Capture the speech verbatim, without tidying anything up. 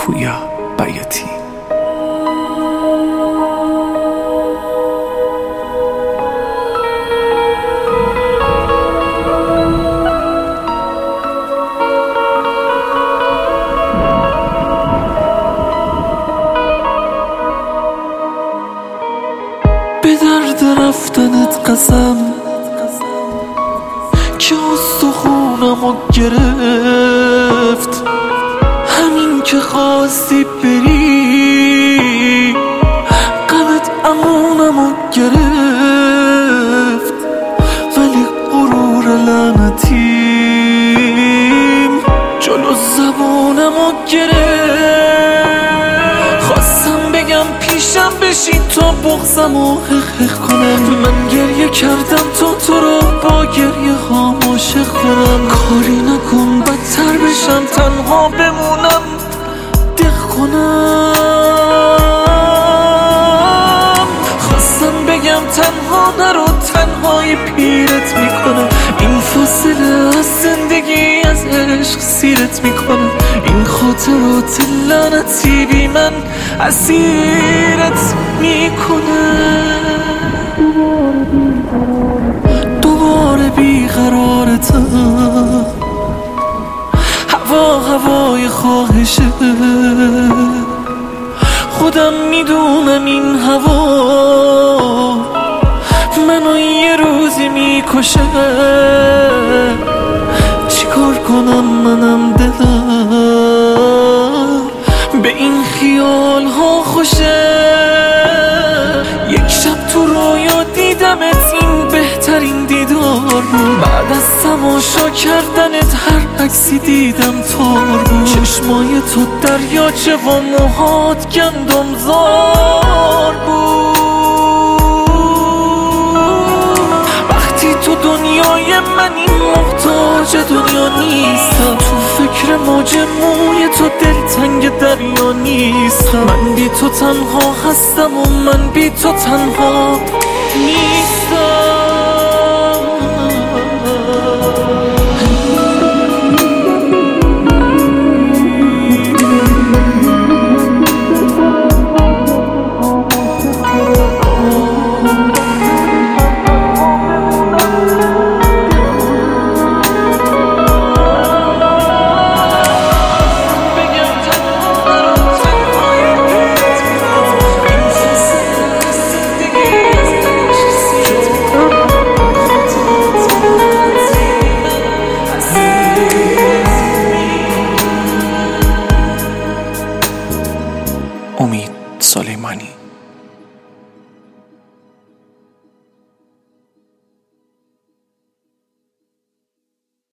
پویا بیاتی. به درد رفتنت قسم که استخونمو گرفت، همین که خواستی بری غمت امونمو گرفت، ولی غرور لعنتیم جلو زبونمو گرفت. خواستم بگم پیشم بشی تا بغضمو حق کنم، من گریه کردم تا تو رو با گریه ها عاشق کنم. کاری نکن بدتر بشم تنها بمونم دق کنم. خواستم بگم تنها نرو تنهای پیرت میکنم، این فاصله از زندگی از عشق سیرت میکنم، این خاطرات لعنتی بی من اسیرت میکنه. دوباره بیقرارتم، هوا هوای خواهشه، خودم میدونم این هوا منو یه روزی میکشه. چیکار کنم منم دلم به این خیال ها خوشه. یک شب تو رویا دیدمت، این بهترین دیدار بود، بعد از تماشا کردنت هر عکسی دیدم تار بود. چشمای تو دریاچه و موهات گندم زار بود. وقتی تو دنیای منی محتاج دنیا نیستم، تو فکر موج موی تو دلتنگ دریا نیستم. من بی تو تنها هستم و من بی تو تنها نیستم.